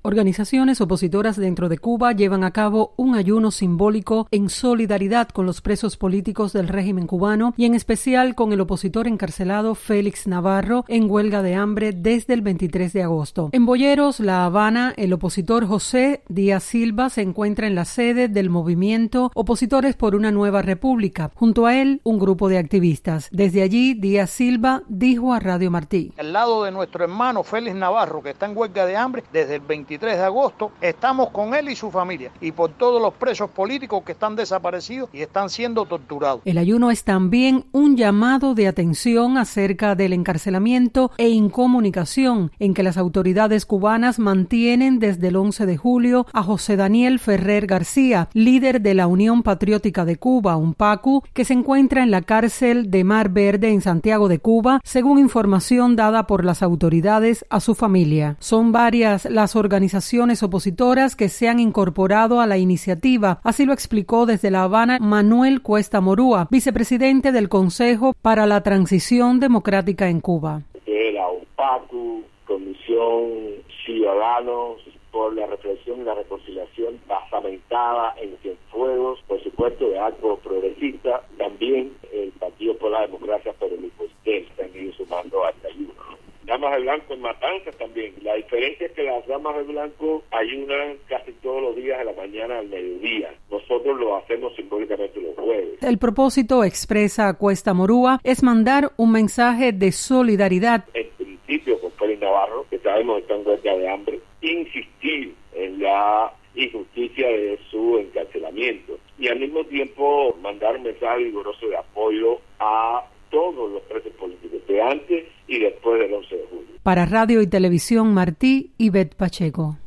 Organizaciones opositoras dentro de Cuba llevan a cabo un ayuno simbólico en solidaridad con los presos políticos del régimen cubano y en especial con el opositor encarcelado Félix Navarro en huelga de hambre desde el 23 de agosto. En Boyeros, La Habana, el opositor José Díaz Silva se encuentra en la sede del movimiento Opositores por una Nueva República. Junto a él, un grupo de activistas. Desde allí, Díaz Silva dijo a Radio Martí: al lado de nuestro hermano Félix Navarro, que está en huelga de hambre desde el 23 de agosto, estamos con él y su familia y por todos los presos políticos que están desaparecidos y están siendo torturados. El ayuno es también un llamado de atención acerca del encarcelamiento e incomunicación en que las autoridades cubanas mantienen desde el 11 de julio a José Daniel Ferrer García, líder de la Unión Patriótica de Cuba, UNPACU, que se encuentra en la cárcel de Mar Verde en Santiago de Cuba, según información dada por las autoridades a su familia. Son varias las organizaciones opositoras que se han incorporado a la iniciativa, así lo explicó desde La Habana Manuel Cuesta Morúa, vicepresidente del Consejo para la Transición Democrática en Cuba. La UNPACU, Comisión Ciudadanos por la Reflexión y la Reconciliación, basamentada en Cienfuegos, por supuesto de algo progresista, también el Partido por la Democracia, pero el IPOSTEL se han ido sumando hasta ayuno. Damas de Blanco en Matanzas también. La diferencia es que las Damas de Blanco ayunan casi todos los días de la mañana al mediodía. Nosotros lo hacemos simbólicamente los jueves. El propósito, expresa Cuesta Morúa, es mandar un mensaje de solidaridad. En principio con Félix Navarro, que sabemos que está en huelga de hambre, insistir en la injusticia de su encarcelamiento y al mismo tiempo mandar un mensaje vigoroso de apoyo a todos los presos políticos de antes y después del 11 de julio. Para Radio y Televisión Martí, Ivette Pacheco.